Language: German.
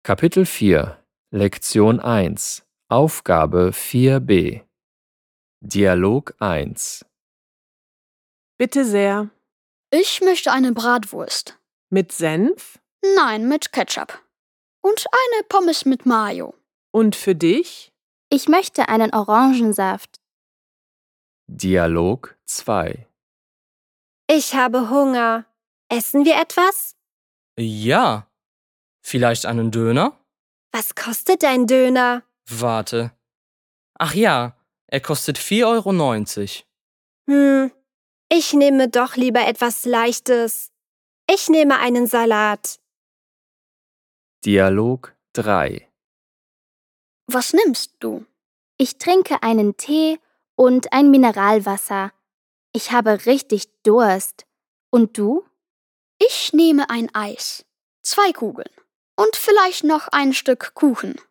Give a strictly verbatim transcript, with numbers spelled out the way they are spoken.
Kapitel vier, Lektion eins, Aufgabe vier b. Dialog eins. Bitte sehr. Ich möchte eine Bratwurst. Mit Senf? Nein, mit Ketchup. Und eine Pommes mit Mayo. Und für dich? Ich möchte einen Orangensaft. Dialog zwei. Ich habe Hunger. Essen wir etwas? Ja. Vielleicht einen Döner? Was kostet ein Döner? Warte. Ach ja, er kostet vier Euro neunzig. Hm, ich nehme doch lieber etwas Leichtes. Ich nehme einen Salat. Dialog drei. Was nimmst du? Ich trinke einen Tee und ein Mineralwasser. Ich habe richtig Durst. Und du? Ich nehme ein Eis. Zwei Kugeln. Und vielleicht noch ein Stück Kuchen.